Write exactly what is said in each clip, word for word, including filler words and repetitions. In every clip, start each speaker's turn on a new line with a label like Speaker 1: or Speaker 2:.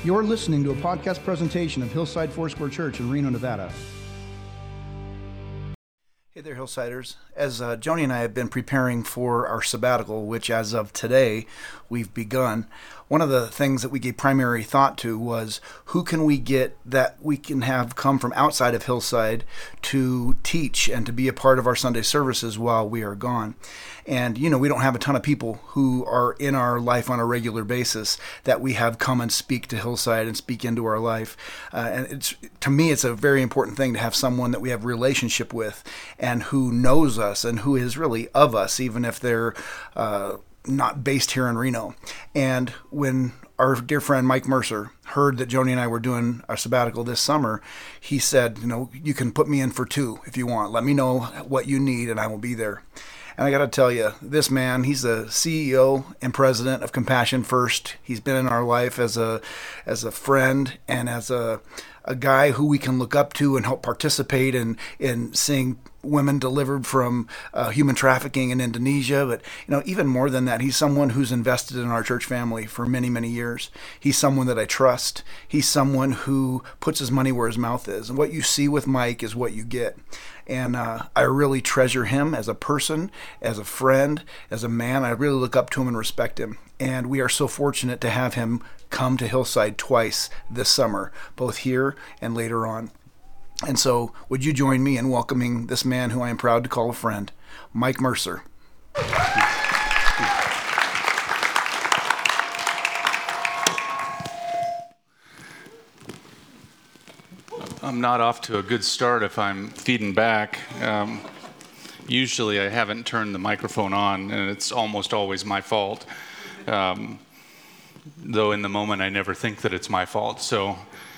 Speaker 1: You're listening to a podcast presentation of Hillside Foursquare Church in Reno, Nevada. Hey there, Hillsiders. As uh, Joni and I have been preparing for our sabbatical, which as of today, we've begun, one of the things that we gave primary thought to was who can we get that we can have come from outside of Hillside to teach and to be a part of our Sunday services while we are gone. And, you know, we don't have a ton of people who are in our life on a regular basis that we have come and speak to Hillside and speak into our life. Uh, and it's, to me, it's a very important thing to have someone that we have a relationship with and who knows us and who is really of us, even if they're uh, not based here in Reno. And when our dear friend Mike Mercer heard that Joni and I were doing our sabbatical this summer, he said, you know, you can put me in for two if you want. Let me know what you need and I will be there. And I got to tell you, this man, he's the C E O and president of Compassion First. He's been in our life as a as a friend and as a a guy who we can look up to and help participate in, in seeing women delivered from uh, human trafficking in Indonesia. But, you know, even more than that, he's someone who's invested in our church family for many, many years. He's someone that I trust. He's someone who puts his money where his mouth is. And what you see with Mike is what you get. And uh, I really treasure him as a person, as a friend, as a man. I really look up to him and respect him. And we are so fortunate to have him come to Hillside twice this summer, both here and later on. And so would you join me in welcoming this man who I am proud to call a friend, Mike Mercer.
Speaker 2: I'm not off to a good start if I'm feeding back. Um, usually I haven't turned the microphone on, and it's almost always my fault. Um, though in the moment I never think that it's my fault. So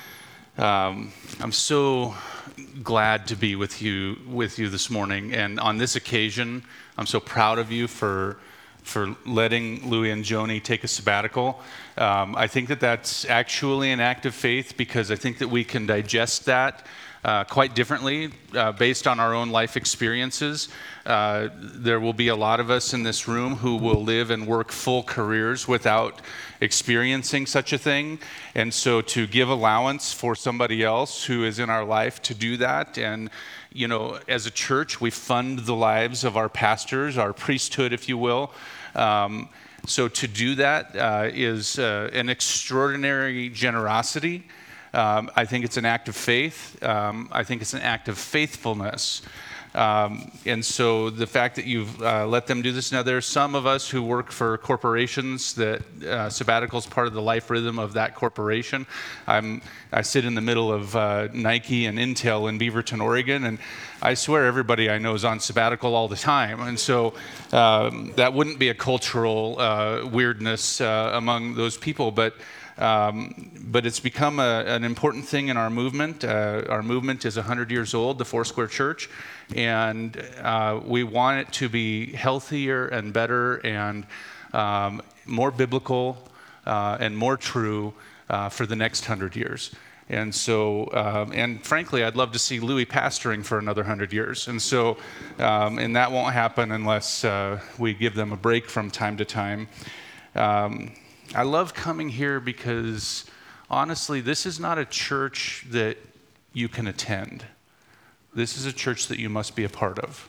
Speaker 2: um, I'm so glad to be with you with you this morning, and on this occasion, I'm so proud of you for for letting Louie and Joni take a sabbatical. Um, I think that that's actually an act of faith because I think that we can digest that uh, quite differently uh, based on our own life experiences. Uh, there will be a lot of us in this room who will live and work full careers without experiencing such a thing. And so to give allowance for somebody else who is in our life to do that, and you know, as a church, we fund the lives of our pastors, our priesthood, if you will. Um, so to do that uh, is uh, an extraordinary generosity. Um, I think it's an act of faith. Um, I think it's an act of faithfulness. Um, and so the fact that you've uh, let them do this, now there are some of us who work for corporations that uh, sabbatical is part of the life rhythm of that corporation. I'm, I sit in the middle of uh, Nike and Intel in Beaverton, Oregon, and I swear everybody I know is on sabbatical all the time. And so um, that wouldn't be a cultural uh, weirdness uh, among those people, but Um, but it's become a, an important thing in our movement. Uh, our movement is one hundred years old, the Foursquare Church, and uh, we want it to be healthier and better and um, more biblical uh, and more true uh, for the next hundred years. And so, um, and frankly, I'd love to see Louie pastoring for another hundred years. And so, um, and that won't happen unless uh, we give them a break from time to time. Um, I love coming here because, honestly, this is not a church that you can attend. This is a church that you must be a part of.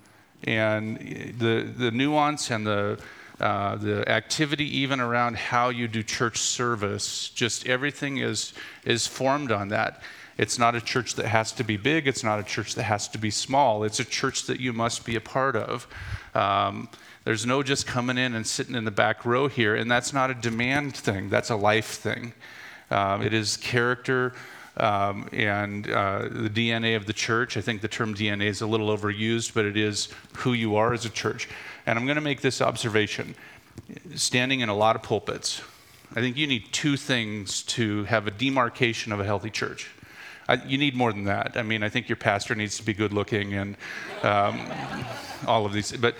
Speaker 2: And the the nuance and the uh, the activity even around how you do church service, just everything is is formed on that. It's not a church that has to be big. It's not a church that has to be small. It's a church that you must be a part of. Um, There's no just coming in and sitting in the back row here, and that's not a demand thing. That's a life thing. Um, it is character um, and uh, the D N A of the church. I think the term D N A is a little overused, but it is who you are as a church. And I'm going to make this observation. Standing in a lot of pulpits, I think you need two things to have a demarcation of a healthy church. I, you need more than that. I mean, I think your pastor needs to be good looking and um, all of these, but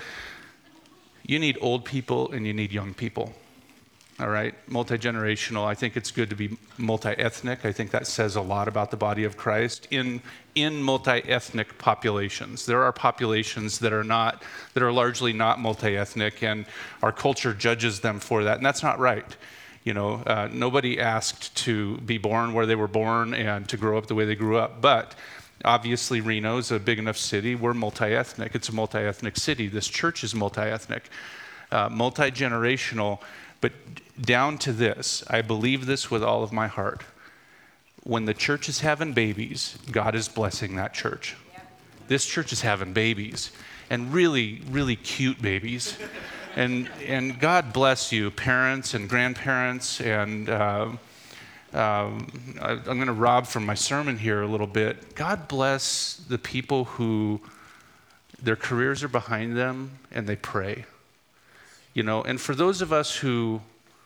Speaker 2: you need old people and you need young people, all right? Multi-generational, I think it's good to be multi-ethnic. I think that says a lot about the body of Christ in in multi-ethnic populations. There are populations that are not, that are largely not multi-ethnic, and our culture judges them for that, and that's not right. You know, uh, nobody asked to be born where they were born and to grow up the way they grew up. But obviously, Reno's a big enough city. We're multi-ethnic. It's a multi-ethnic city. This church is multi-ethnic, uh, multi-generational. But down to this, I believe this with all of my heart. When the church is having babies, God is blessing that church. Yep. This church is having babies, and really, really cute babies. And and God bless you, parents and grandparents. And uh, um, I, I'm going to rob from my sermon here a little bit. God bless the people who their careers are behind them and they pray. You know, and for those of us who,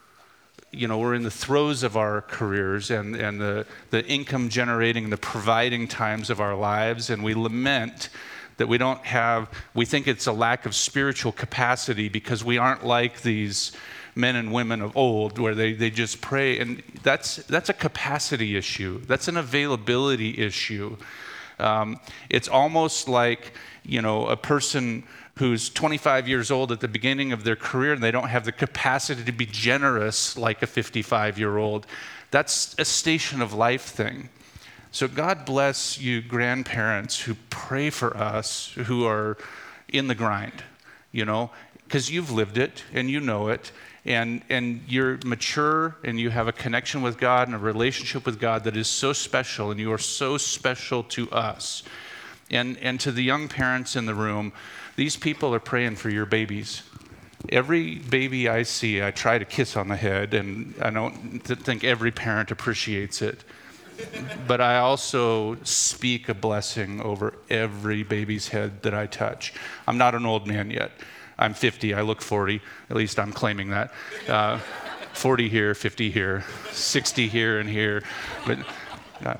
Speaker 2: you know, we're in the throes of our careers and, and the, the income generating, the providing times of our lives, and we lament that we don't have, we think it's a lack of spiritual capacity because we aren't like these men and women of old where they, they just pray. And that's, that's a capacity issue. That's an availability issue. Um, it's almost like, you know, a person who's twenty-five years old at the beginning of their career and they don't have the capacity to be generous like a fifty-five-year-old. That's a station of life thing. So God bless you grandparents who pray for us, who are in the grind, you know, because you've lived it and you know it, and, and you're mature and you have a connection with God and a relationship with God that is so special, and you are so special to us. And, and to the young parents in the room, these people are praying for your babies. Every baby I see, I try to kiss on the head, and I don't th- think every parent appreciates it. But I also speak a blessing over every baby's head that I touch. I'm not an old man yet. I'm fifty. I look forty. At least I'm claiming that. Uh, forty here, fifty here, sixty here and here. But uh,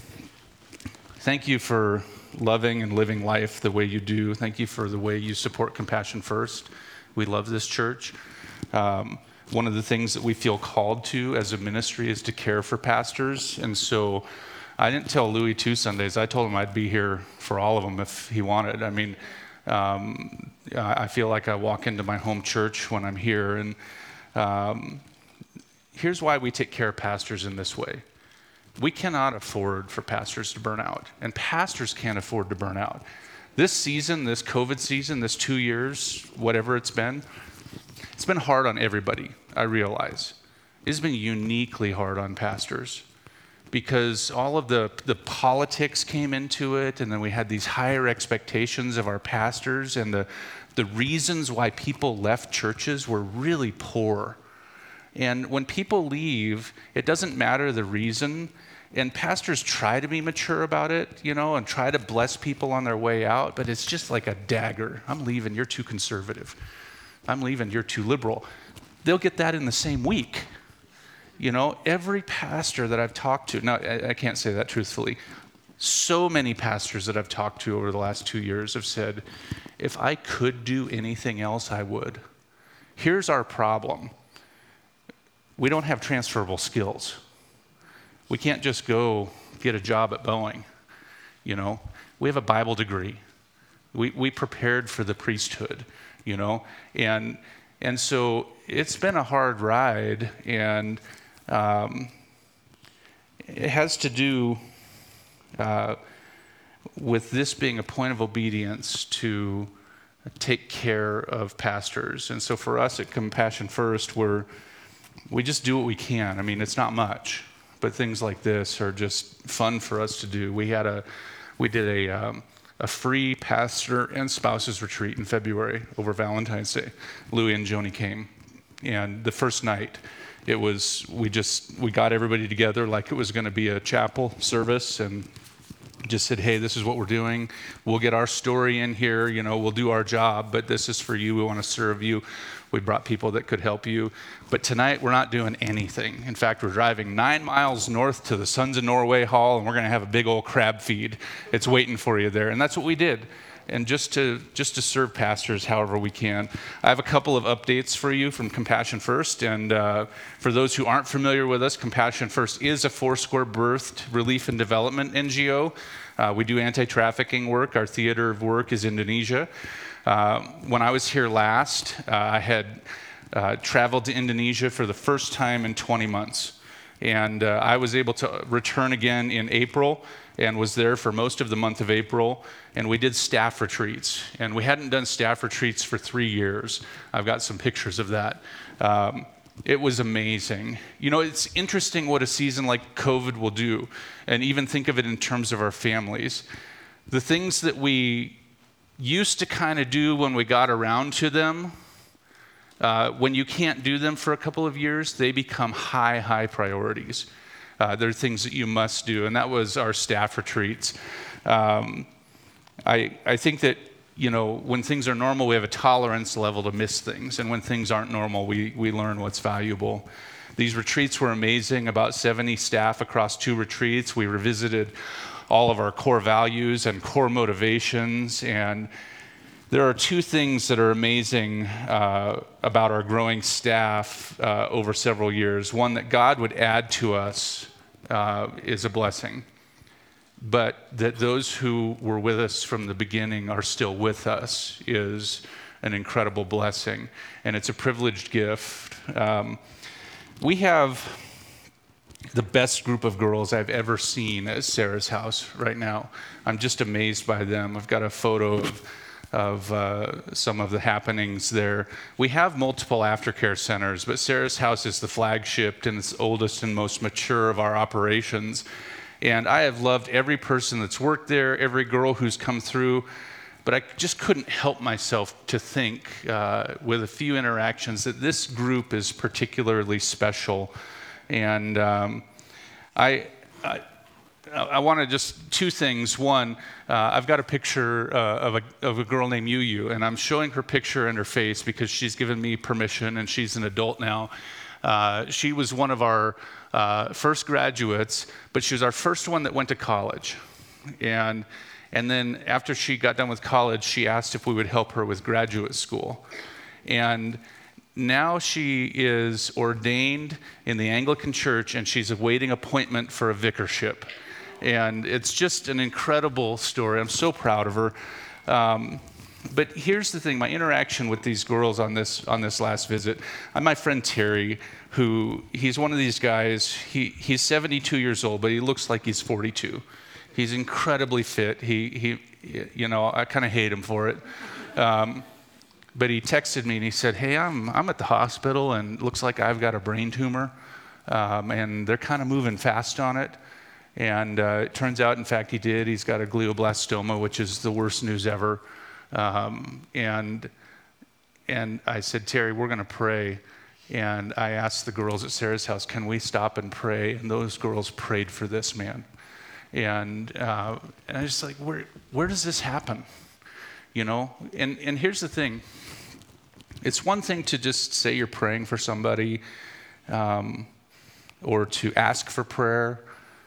Speaker 2: thank you for loving and living life the way you do. Thank you for the way you support Compassion First. We love this church. Um, one of the things that we feel called to as a ministry is to care for pastors. And so I didn't tell Louis two Sundays. I told him I'd be here for all of them if he wanted. I mean, um, I feel like I walk into my home church when I'm here. And um, here's why we take care of pastors in this way. We cannot afford for pastors to burn out, and pastors can't afford to burn out. This season, this COVID season, this two years, whatever it's been, it's been hard on everybody, I realize. It's been uniquely hard on pastors because all of the, the politics came into it, and then we had these higher expectations of our pastors, and the, the reasons why people left churches were really poor. And when people leave, it doesn't matter the reason. And pastors try to be mature about it, you know, and try to bless people on their way out, but it's just like a dagger. I'm leaving, you're too conservative. I'm leaving, you're too liberal. They'll get that in the same week. You know, every pastor that I've talked to, now I, I can't say that truthfully, so many pastors that I've talked to over the last two years have said, if I could do anything else, I would. Here's our problem. We don't have transferable skills. We can't just go get a job at Boeing, you know. We have a Bible degree. We we prepared for the priesthood, you know. And and so it's been a hard ride, and um, it has to do uh, with this being a point of obedience to take care of pastors. And so for us at Compassion First, we're we just do what we can. I mean, it's not much. But things like this are just fun for us to do. We had a, we did a um, a free pastor and spouses retreat in February over Valentine's Day. Louis and Joni came, and the first night, it was we just we got everybody together like it was going to be a chapel service, and just said, hey, this is what we're doing. We'll get our story in here. You know, we'll do our job, but this is for you. We want to serve you. We brought people that could help you. But tonight, we're not doing anything. In fact, we're driving nine miles north to the Sons of Norway Hall, and we're going to have a big old crab feed. It's waiting for you there. And that's what we did. And just to just to serve pastors however we can. I have a couple of updates for you from Compassion First. And uh, for those who aren't familiar with us, Compassion First is a Foursquare birthed relief and development N G O. Uh, we do anti-trafficking work. Our theater of work is Indonesia. Uh, when I was here last, uh, I had uh, traveled to Indonesia for the first time in twenty months. And uh, I was able to return again in April and was there for most of the month of April. And we did staff retreats. And we hadn't done staff retreats for three years. I've got some pictures of that. Um, it was amazing. You know, it's interesting what a season like COVID will do. And even think of it in terms of our families. The things that we used to kind of do when we got around to them, Uh, when you can't do them for a couple of years, they become high, high priorities. Uh, they're things that you must do, and that was our staff retreats. Um, I, I think that, you know, when things are normal, we have a tolerance level to miss things, and when things aren't normal, we, we learn what's valuable. These retreats were amazing, about seventy staff across two retreats. We revisited all of our core values and core motivations, and there are two things that are amazing uh, about our growing staff uh, over several years. One, that God would add to us uh, is a blessing, but that those who were with us from the beginning are still with us is an incredible blessing, and it's a privileged gift. Um, we have the best group of girls I've ever seen at Sarah's house right now. I'm just amazed by them. I've got a photo of of uh, some of the happenings there. We have multiple aftercare centers, but Sarah's house is the flagship and it's oldest and most mature of our operations. And I have loved every person that's worked there, every girl who's come through, but I just couldn't help myself to think uh, with a few interactions that this group is particularly special. And um, I, I I want to just two things. One, uh, I've got a picture uh, of, a, of a girl named Yu Yu, and I'm showing her picture and her face because she's given me permission, and she's an adult now. Uh, she was one of our uh, first graduates, but she was our first one that went to college. And, and then after she got done with college, she asked if we would help her with graduate school. And now she is ordained in the Anglican Church, and she's awaiting appointment for a vicarship. And it's just an incredible story. I'm so proud of her. Um, but here's the thing, my interaction with these girls on this on this last visit, I'm my friend Terry, who, he's one of these guys, he, he's seventy-two years old, but he looks like he's forty-two. He's incredibly fit. He, he you know, I kind of hate him for it. Um, but he texted me and he said, hey, I'm, I'm at the hospital and it looks like I've got a brain tumor. Um, and they're kind of moving fast on it. And uh, it turns out, in fact, he did. He's got a glioblastoma, which is the worst news ever. Um, and and I said, Terry, we're going to pray. And I asked the girls at Sarah's house, can we stop and pray? And those girls prayed for this man. And, uh, and I was just like, where where does this happen? You know? And, and here's the thing. It's one thing to just say you're praying for somebody um, or to ask for prayer.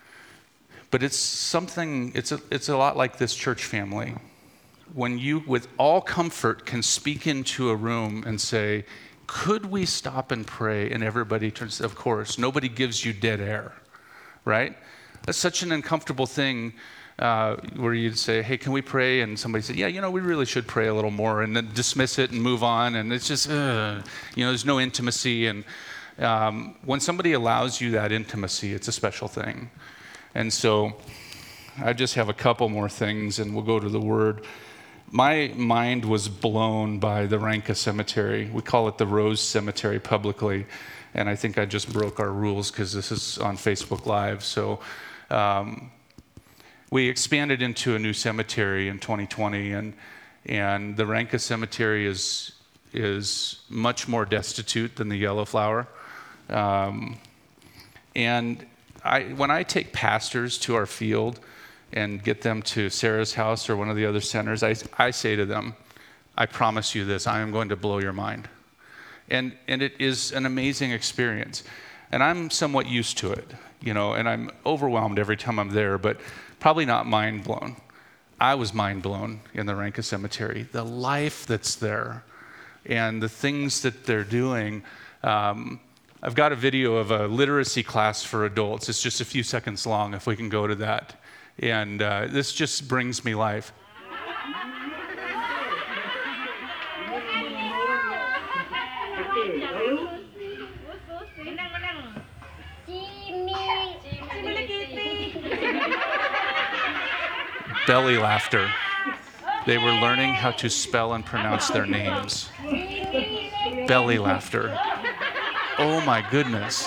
Speaker 2: But it's something, it's a, it's a lot like this church family. When you, with all comfort, can speak into a room and say, could we stop and pray? And everybody turns, of course, nobody gives you dead air, right? That's such an uncomfortable thing uh, where you'd say, hey, can we pray? And somebody said, yeah, you know, we really should pray a little more, and then dismiss it and move on. And it's just, uh, you know, there's no intimacy. And um, when somebody allows you that intimacy, it's a special thing. And so I just have a couple more things, and we'll go to the Word. My mind was blown by the Ranka Cemetery. We call it the Rose Cemetery publicly, and I think I just broke our rules because this is on Facebook Live. So um, we expanded into a new cemetery in twenty twenty, and and the Ranka Cemetery is is much more destitute than the Yellow Flower. Um, and I, when I take pastors to our field and get them to Sarah's house or one of the other centers, I, I say to them, I promise you this, I am going to blow your mind. And and it is an amazing experience. And I'm somewhat used to it, you know, and I'm overwhelmed every time I'm there, but probably not mind blown. I was mind blown in the Ranka Cemetery. The life that's there and the things that they're doing. Um, I've got a video of a literacy class for adults. It's just a few seconds long, if we can go to that. And uh, this just brings me life.
Speaker 3: Okay,
Speaker 2: Belly laughter. They were learning how to spell and pronounce their names. Belly laughter. Oh my goodness.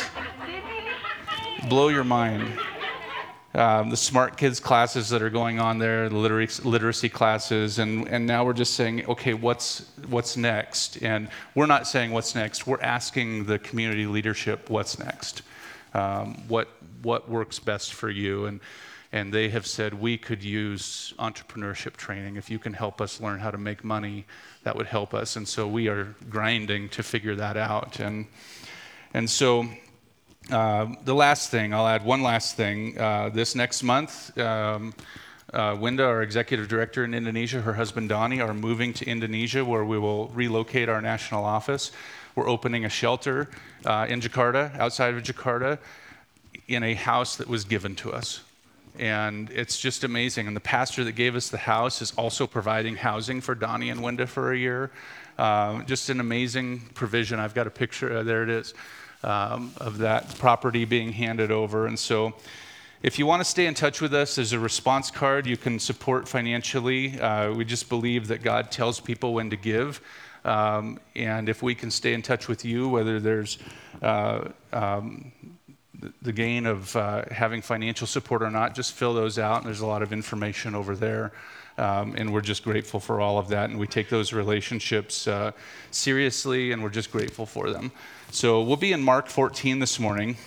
Speaker 2: Blow your mind. Um, the smart kids classes that are going on there, the literacy, literacy classes, and, and now we're just saying, okay, what's what's next? And we're not saying what's next. We're asking the community leadership what's next. Um, what what works best for you? And and they have said we could use entrepreneurship training. If you can help us learn how to make money, that would help us. And so we are grinding to figure that out. And and so. Uh, the last thing, I'll add one last thing. Uh, this next month, um, uh, Winda, our executive director in Indonesia, her husband Donnie, are moving to Indonesia where we will relocate our national office. We're opening a shelter uh, in Jakarta, outside of Jakarta, in a house that was given to us. And it's just amazing. And the pastor that gave us the house is also providing housing for Donnie and Winda for a year. Uh, just an amazing provision. I've got a picture, uh, there it is. Um, of that property being handed over. And so if you want to stay in touch with us, there's a response card. You can support financially. Uh, we just believe that God tells people when to give. Um, and if we can stay in touch with you, whether there's uh, um, the gain of uh, having financial support or not, just fill those out. And there's a lot of information over there. Um, and we're just grateful for all of that. And we take those relationships uh, seriously, and we're just grateful for them. So we'll be in Mark fourteen this morning.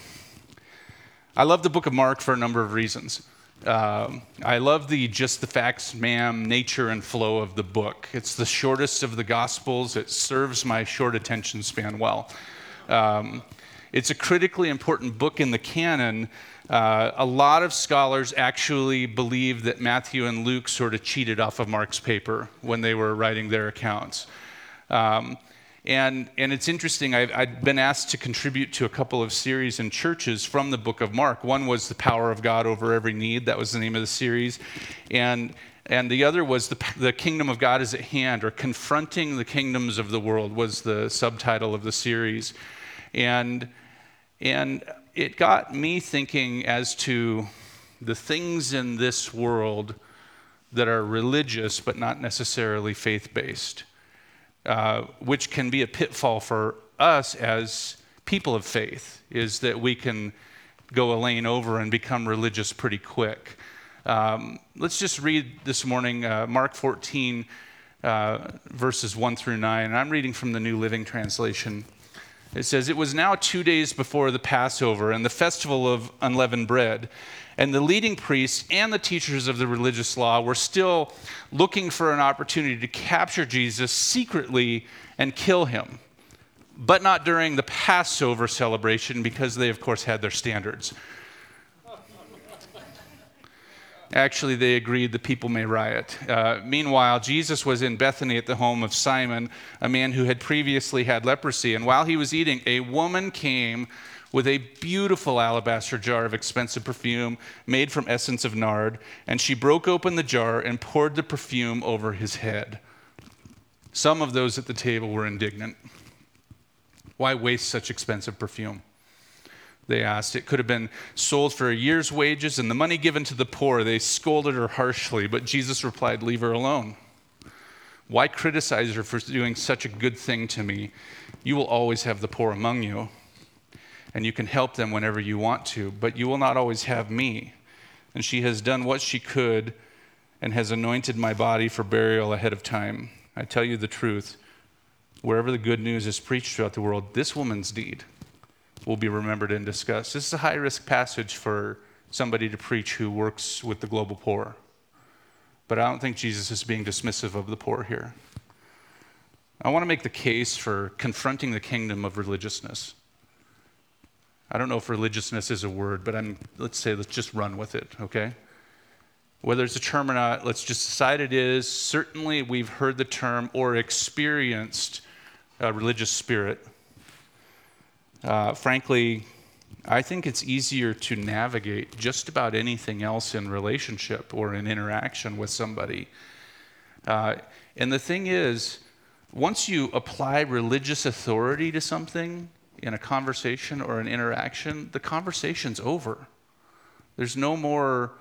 Speaker 2: I love the book of Mark for a number of reasons. Um, I love the just the facts, ma'am, nature and flow of the book. It's the shortest of the Gospels. It serves my short attention span well. Um, it's a critically important book in the canon. Uh, a lot of scholars actually believe that Matthew and Luke sort of cheated off of Mark's paper when they were writing their accounts. Um, And, and it's interesting, I've, I've been asked to contribute to a couple of series in churches from the book of Mark. One was The Power of God Over Every Need. That was the name of the series. And, and the other was the, the Kingdom of God is at Hand, or Confronting the Kingdoms of the World was the subtitle of the series. And, and it got me thinking as to the things in this world that are religious but not necessarily faith-based. Uh, which can be a pitfall for us as people of faith, is that we can go a lane over and become religious pretty quick. Um, let's just read this morning uh, Mark fourteen, uh, verses one through nine. And I'm reading from the New Living Translation. It says, "It was now two days before the Passover and the festival of unleavened bread. And the leading priests and the teachers of the religious law were still looking for an opportunity to capture Jesus secretly and kill him, but not during the Passover celebration, because they, of course, had their standards." Actually, they agreed the people may riot. Uh, meanwhile, Jesus was in Bethany at the home of Simon, a man who had previously had leprosy. And while he was eating, a woman came with a beautiful alabaster jar of expensive perfume made from essence of nard, and she broke open the jar and poured the perfume over his head. Some of those at the table were indignant. "Why waste such expensive perfume?" they asked. "It could have been sold for a year's wages and the money given to the poor." They scolded her harshly, but Jesus replied, "Leave her alone. Why criticize her for doing such a good thing to me? You will always have the poor among you, and you can help them whenever you want to, but you will not always have me. And she has done what she could and has anointed my body for burial ahead of time. I tell you the truth, wherever the good news is preached throughout the world, this woman's deed will be remembered and discussed." This is a high-risk passage for somebody to preach who works with the global poor. But I don't think Jesus is being dismissive of the poor here. I want to make the case for confronting the kingdom of religiousness. I don't know if religiousness is a word, but I'm, let's say, let's just run with it, okay? Whether it's a term or not, let's just decide it is. Certainly we've heard the term or experienced a religious spirit. Uh, frankly, I think it's easier to navigate just about anything else in relationship or in interaction with somebody. Uh, and the thing is, once you apply religious authority to something in a conversation or an interaction, the conversation's over. There's no more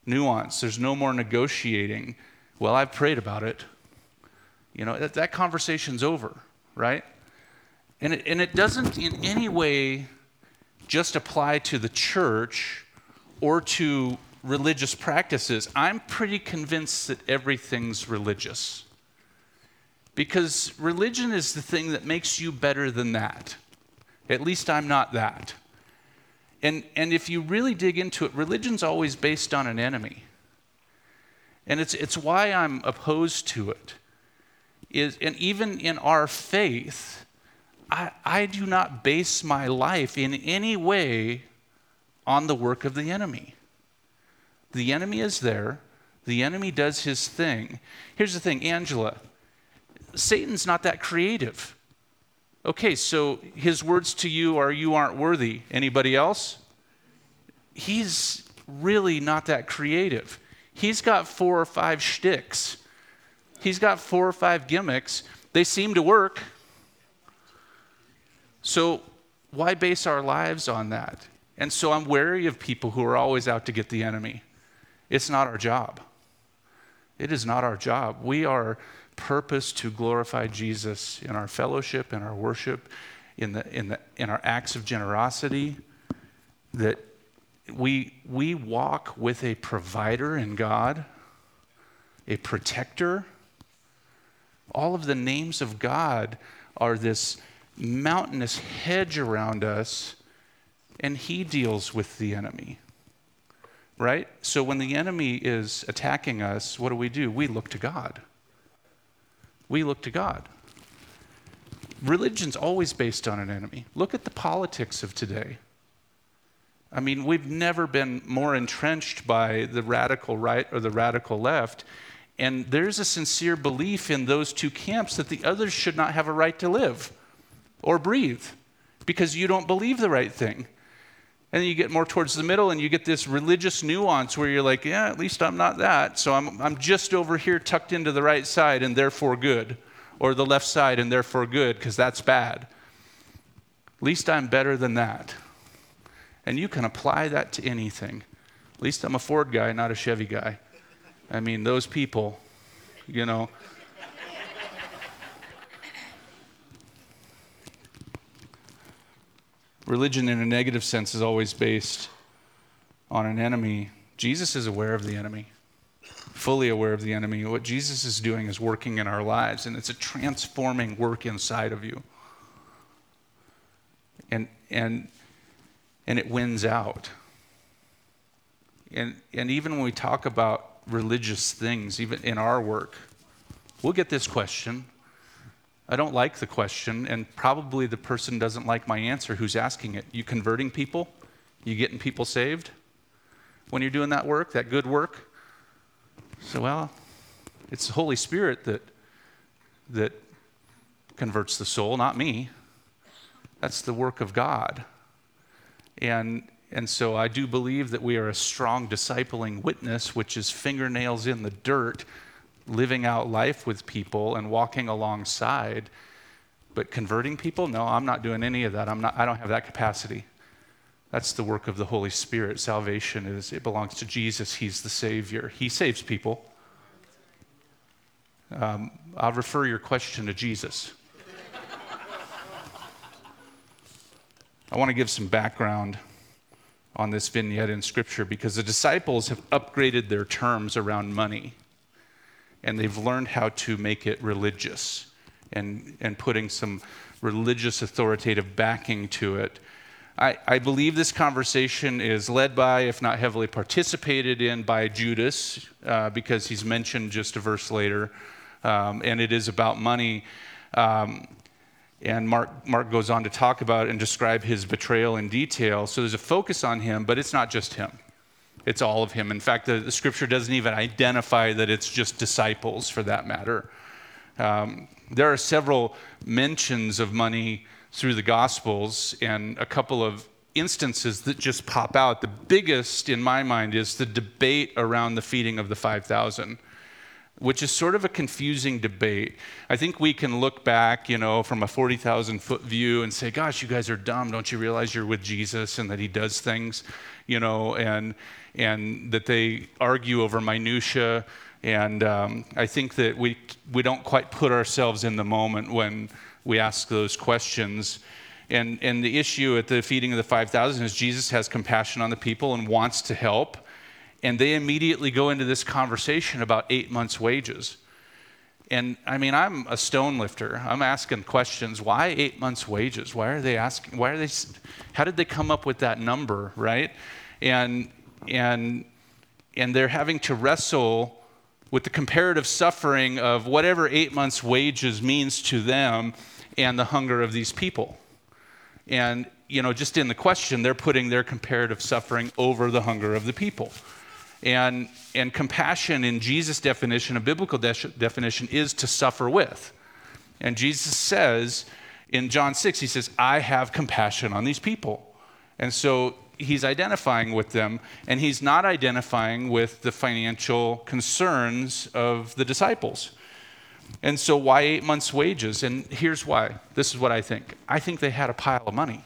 Speaker 2: nuance. There's no more negotiating. Well, I've prayed about it. You know, that, that conversation's over, right? And it, and it doesn't in any way just apply to the church or to religious practices. I'm pretty convinced that everything's religious. Because religion is the thing that makes you better than that. At least I'm not that. And, and if you really dig into it, religion's always based on an enemy. And it's, it's why I'm opposed to it. Is, and even in our faith, I, I do not base my life in any way on the work of the enemy. The enemy is there. The enemy does his thing. Here's the thing, Angela. Satan's not that creative. Okay, so his words to you are, you aren't worthy. Anybody else? He's really not that creative. He's got four or five shticks. He's got four or five gimmicks. They seem to work. So why base our lives on that? And so I'm wary of people who are always out to get the enemy. It's not our job. It is not our job. We are purposed to glorify Jesus in our fellowship, in our worship, in the in the in our acts of generosity. That we we walk with a provider in God, a protector. All of the names of God are this mountainous hedge around us, and he deals with the enemy. Right? So when the enemy is attacking us, what do we do? We look to God. We look to God. Religion's always based on an enemy. Look at the politics of today. I mean, we've never been more entrenched by the radical right or the radical left, and there's a sincere belief in those two camps that the others should not have a right to live or breathe because you don't believe the right thing. And then you get more towards the middle and you get this religious nuance where you're like, yeah, at least I'm not that. So I'm I'm just over here tucked into the right side and therefore good. Or the left side and therefore good because that's bad. At least I'm better than that. And you can apply that to anything. At least I'm a Ford guy, not a Chevy guy. I mean, those people, you know. Religion in a negative sense is always based on an enemy. Jesus is aware of the enemy, fully aware of the enemy. What Jesus is doing is working in our lives, and it's a transforming work inside of you. And and and it wins out. And and even when we talk about religious things, even in our work, we'll get this question. I don't like the question, and probably the person doesn't like my answer who's asking it. You converting people? You getting people saved? When you're doing that work, that good work? So, well, it's the Holy Spirit that that converts the soul, not me. That's the work of God. And and so I do believe that we are a strong discipling witness, which is fingernails in the dirt, living out life with people and walking alongside. But converting people? No, I'm not doing any of that. I'm not, I don't have that capacity. That's the work of the Holy Spirit. Salvation is, it belongs to Jesus. He's the Savior. He saves people. Um, I'll refer your question to Jesus. I want to give some background on this vignette in Scripture because the disciples have upgraded their terms around money. And they've learned how to make it religious and, and putting some religious authoritative backing to it. I, I believe this conversation is led by, if not heavily participated in, by Judas, uh, because he's mentioned just a verse later, um, and it is about money. Um, and Mark, Mark goes on to talk about and describe his betrayal in detail. So there's a focus on him, but it's not just him. It's all of him. In fact, the, the scripture doesn't even identify that it's just disciples for that matter. Um, there are several mentions of money through the Gospels and a couple of instances that just pop out. The biggest in my mind is the debate around the feeding of the five thousand. which is sort of a confusing debate. I think we can look back, you know, from a forty thousand foot view and say, gosh, you guys are dumb. Don't you realize you're with Jesus and that he does things, you know, and and that they argue over minutia. And um, I think that we we don't quite put ourselves in the moment when we ask those questions. And and the issue at the feeding of the five thousand is Jesus has compassion on the people and wants to help. And they immediately go into this conversation about eight months' wages. And I mean, I'm a stone lifter. I'm asking questions. Why eight months' wages? Why are they asking? Why are they? How did they come up with that number, right? And and and they're having to wrestle with the comparative suffering of whatever eight months' wages means to them and the hunger of these people. And you know, just in the question, they're putting their comparative suffering over the hunger of the people. And and compassion in Jesus' definition, a biblical de- definition, is to suffer with. And Jesus says in John six, he says, I have compassion on these people. And so he's identifying with them, and he's not identifying with the financial concerns of the disciples. And so why eight months' wages? And here's why. This is what I think. I think they had a pile of money.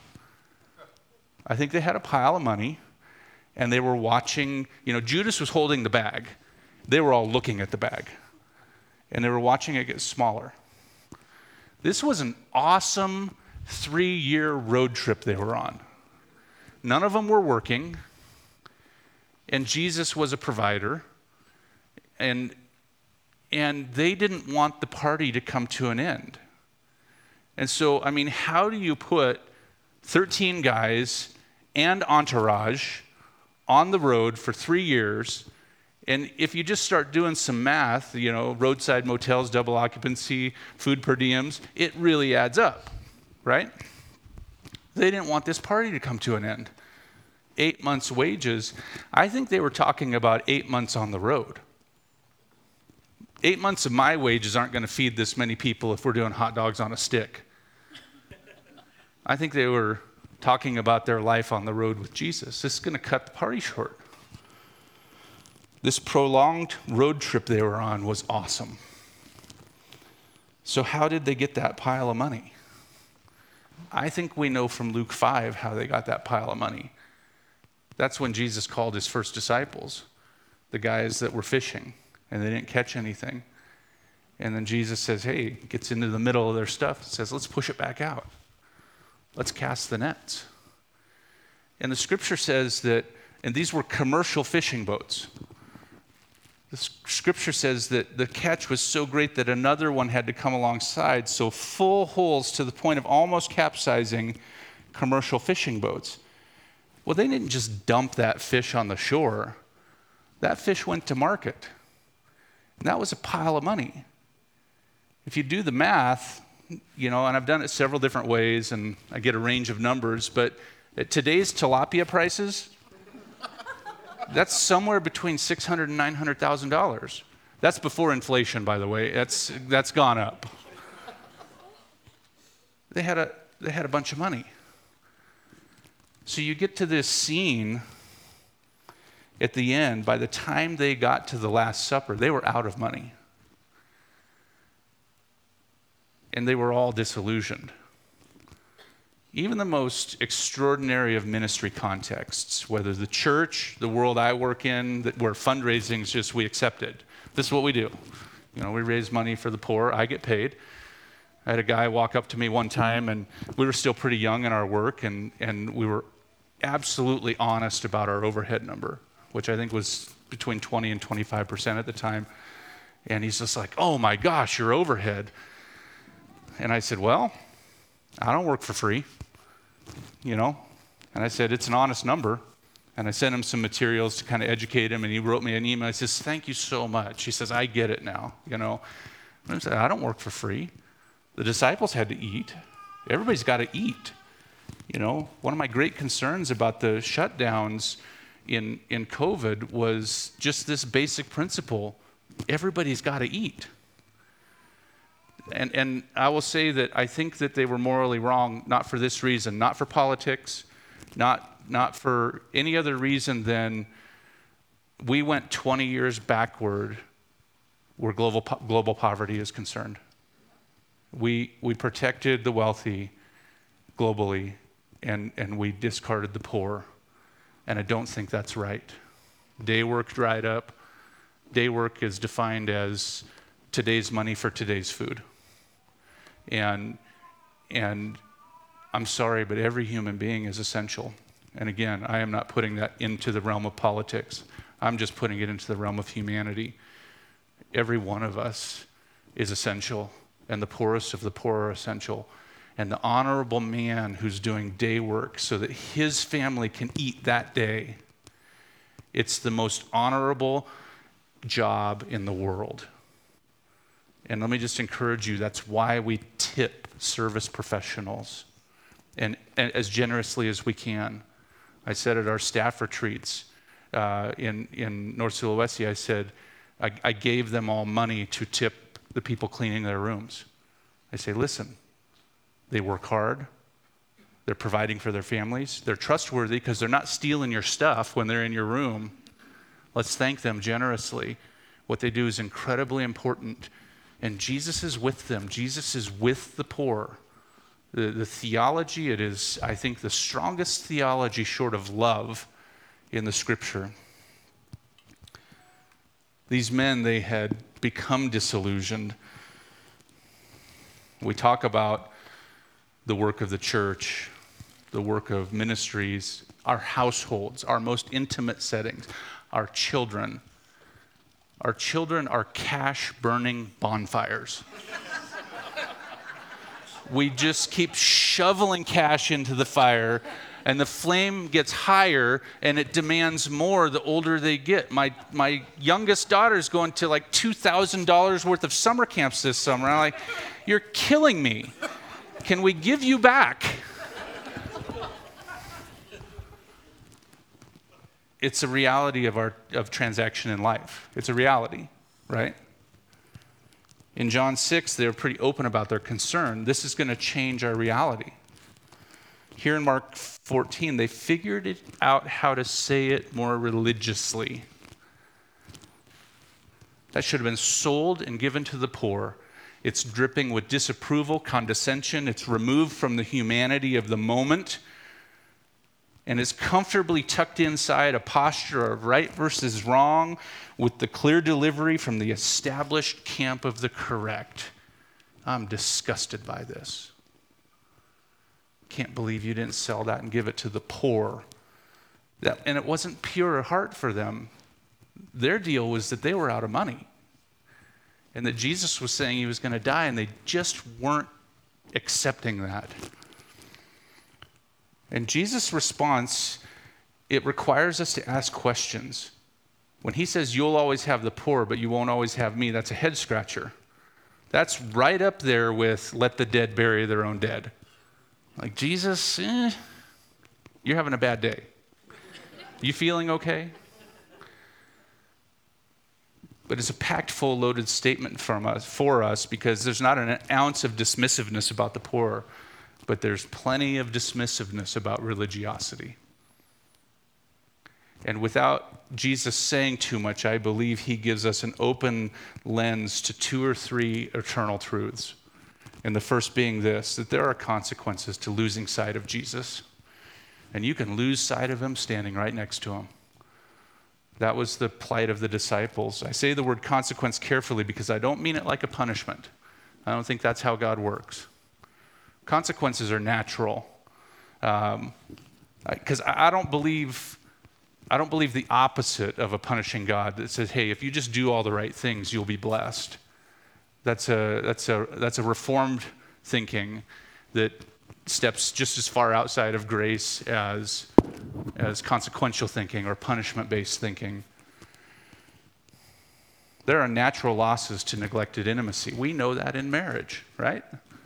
Speaker 2: I think they had a pile of money. And they were watching, you know, Judas was holding the bag. They were all looking at the bag. And they were watching it get smaller. This was an awesome three-year road trip they were on. None of them were working. And Jesus was a provider. And, and they didn't want the party to come to an end. And so, I mean, how do you put thirteen guys and entourage on the road for three years, and if you just start doing some math, you know, roadside motels, double occupancy, food per diems, it really adds up, right? They didn't want this party to come to an end. Eight months' wages. I think they were talking about eight months on the road. Eight months of my wages aren't going to feed this many people if we're doing hot dogs on a stick. I think they were talking about their life on the road with Jesus. This is going to cut the party short. This prolonged road trip they were on was awesome. So how did they get that pile of money? I think we know from Luke five how they got that pile of money. That's when Jesus called his first disciples, the guys that were fishing, and they didn't catch anything. And then Jesus says, hey, gets into the middle of their stuff, says, let's push it back out. Let's cast the nets. And the scripture says that, and these were commercial fishing boats. The scripture says that the catch was so great that another one had to come alongside, so full holes to the point of almost capsizing commercial fishing boats. Well, they didn't just dump that fish on the shore. That fish went to market. And that was a pile of money. If you do the math, you know, and I've done it several different ways, and I get a range of numbers, but at today's tilapia prices, that's somewhere between six hundred thousand dollars and nine hundred thousand dollars. That's before inflation, by the way. That's that's gone up. They had a they had a bunch of money. So you get to this scene at the end. By the time they got to the Last Supper, they were out of money. And they were all disillusioned. Even the most extraordinary of ministry contexts, whether the church, the world I work in, that where fundraising is just we accept it. This is what we do. You know, we raise money for the poor. I get paid. I had a guy walk up to me one time, and we were still pretty young in our work, and, and we were absolutely honest about our overhead number, which I think was between twenty and twenty-five percent at the time. And he's just like, oh my gosh, your overhead. And I said, well, I don't work for free, you know. And I said, it's an honest number. And I sent him some materials to kind of educate him, and he wrote me an email. He says, thank you so much. He says, I get it now, you know. And I said, I don't work for free. The disciples had to eat. Everybody's got to eat. You know, one of my great concerns about the shutdowns in, in COVID was just this basic principle. Everybody's got to eat. And and I will say that I think that they were morally wrong, not for this reason, not for politics, not not for any other reason than we went twenty years backward where global po- global poverty is concerned. We we protected the wealthy globally, and, and we discarded the poor. And I don't think that's right. Day work dried up. Day work is defined as today's money for today's food. And and I'm sorry, but every human being is essential. And again, I am not putting that into the realm of politics. I'm just putting it into the realm of humanity. Every one of us is essential, and the poorest of the poor are essential. And the honorable man who's doing day work so that his family can eat that day, it's the most honorable job in the world. And let me just encourage you, that's why we tip service professionals and, and as generously as we can. I said at our staff retreats uh, in, in North Sulawesi, I said, I, I gave them all money to tip the people cleaning their rooms. I say, listen, they work hard. They're providing for their families. They're trustworthy because they're not stealing your stuff when they're in your room. Let's thank them generously. What they do is incredibly important. And Jesus is with them. Jesus is with the poor. The, the theology, it is, I think, the strongest theology short of love in the scripture. These men, they had become disillusioned. We talk about the work of the church, the work of ministries, our households, our most intimate settings, our children. Our children are cash-burning bonfires. We just keep shoveling cash into the fire, and the flame gets higher, and it demands more the older they get. My my youngest daughter's going to like two thousand dollars worth of summer camps this summer. I'm like, you're killing me. Can we give you back? It's a reality of our of transaction in life. It's a reality, right? In John six, they're pretty open about their concern. This is going to change our reality. Here in Mark fourteen, they figured it out how to say it more religiously. That should have been sold and given to the poor. It's dripping with disapproval, condescension. It's removed from the humanity of the moment. And is comfortably tucked inside a posture of right versus wrong with the clear delivery from the established camp of the correct. I'm disgusted by this. Can't believe you didn't sell that and give it to the poor. That, and it wasn't pure heart for them. Their deal was that they were out of money. And that Jesus was saying he was going to die, and they just weren't accepting that. And Jesus' response, it requires us to ask questions. When he says, you'll always have the poor, but you won't always have me, that's a head scratcher. That's right up there with let the dead bury their own dead. Like, Jesus, eh, you're having a bad day. You feeling okay? But it's a packed full loaded statement from us, for us because there's not an ounce of dismissiveness about the poor. But there's plenty of dismissiveness about religiosity. And without Jesus saying too much, I believe he gives us an open lens to two or three eternal truths. And the first being this, that there are consequences to losing sight of Jesus. And you can lose sight of him standing right next to him. That was the plight of the disciples. I say the word consequence carefully because I don't mean it like a punishment. I don't think that's how God works. Consequences are natural, because um, I don't believe, I don't believe the opposite of a punishing God that says, "Hey, if you just do all the right things, you'll be blessed." That's a that's a that's a reformed thinking that steps just as far outside of grace as as consequential thinking or punishment-based thinking. There are natural losses to neglected intimacy. We know that in marriage, right?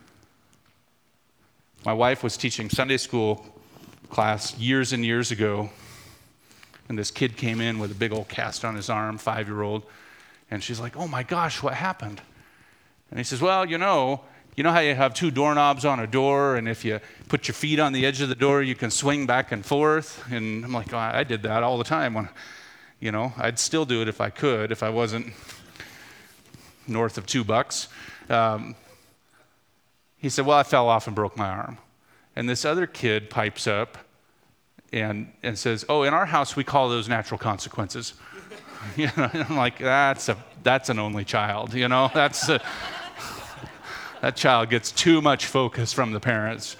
Speaker 2: My wife was teaching Sunday school class years and years ago, and this kid came in with a big old cast on his arm, five-year-old, and she's like, "Oh my gosh, what happened?" And he says, "Well, you know, you know how you have two doorknobs on a door, and if you put your feet on the edge of the door, you can swing back and forth?" And I'm like, oh, I did that all the time. When, you know, I'd still do it if I could, if I wasn't north of two bucks. Um, he said, well, I fell off and broke my arm. And this other kid pipes up and, and says, oh, in our house, we call those natural consequences. You know, and I'm like, that's a that's an only child, you know, that's a, that child gets too much focus from the parents.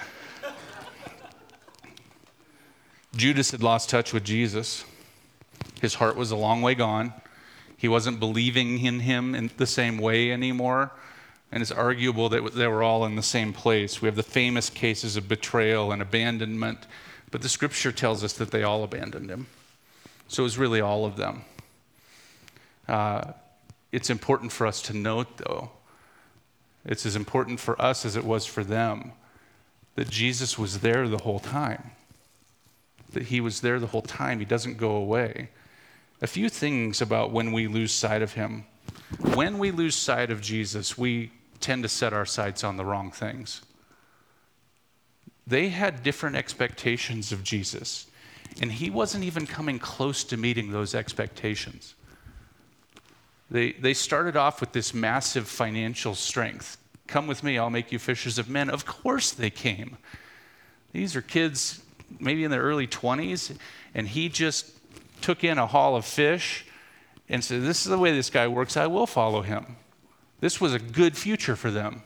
Speaker 2: Judas had lost touch with Jesus. His heart was a long way gone. He wasn't believing in him in the same way anymore. And it's arguable that they were all in the same place. We have the famous cases of betrayal and abandonment, but the scripture tells us that they all abandoned him. So it was really all of them. Uh, it's important for us to note, though, it's as important for us as it was for them, that Jesus was there the whole time. That he was there the whole time. He doesn't go away. A few things about when we lose sight of him. When we lose sight of Jesus, we tend to set our sights on the wrong things. They had different expectations of Jesus, and he wasn't even coming close to meeting those expectations. They, they started off with this massive financial strength. Come with me, I'll make you fishers of men. Of course they came. These are kids maybe in their early twenties, and he just took in a haul of fish and said, this is the way this guy works, I will follow him. This was a good future for them.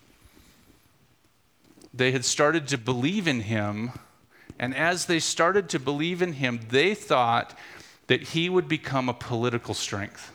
Speaker 2: They had started to believe in him, and as they started to believe in him, they thought that he would become a political strength.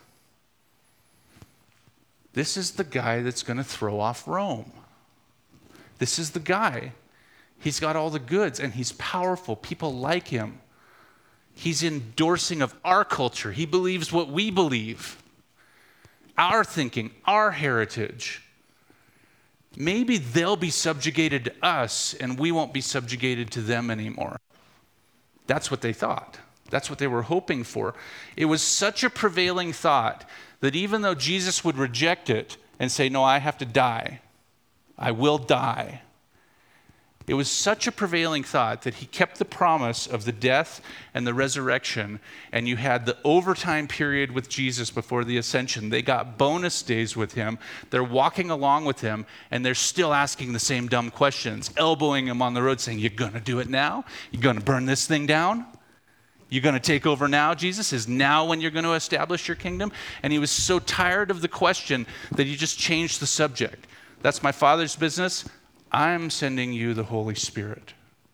Speaker 2: This is the guy that's going to throw off Rome. This is the guy. He's got all the goods, and he's powerful. People like him. He's endorsing of our culture. He believes what we believe. Our thinking, our heritage. Maybe they'll be subjugated to us, and we won't be subjugated to them anymore. That's what they thought. That's what they were hoping for. It was such a prevailing thought that even though Jesus would reject it and say, no, I have to die. I will die. It was such a prevailing thought that he kept the promise of the death and the resurrection, and you had the overtime period with Jesus before the ascension. They got bonus days with him. They're walking along with him, and they're still asking the same dumb questions, elbowing him on the road, saying, you're going to do it now? You're going to burn this thing down? You're going to take over now, Jesus? Is now when you're going to establish your kingdom? And he was so tired of the question that he just changed the subject. That's my Father's business. I'm sending you the Holy Spirit.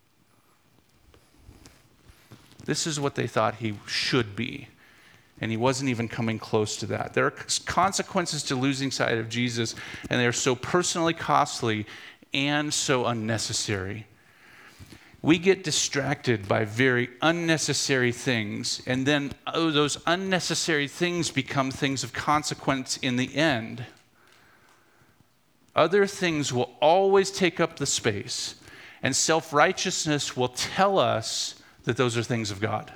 Speaker 2: This is what they thought he should be. And he wasn't even coming close to that. There are consequences to losing sight of Jesus, and they are so personally costly and so unnecessary. We get distracted by very unnecessary things, and then oh, those unnecessary things become things of consequence in the end. Other things will always take up the space, and self-righteousness will tell us that those are things of God.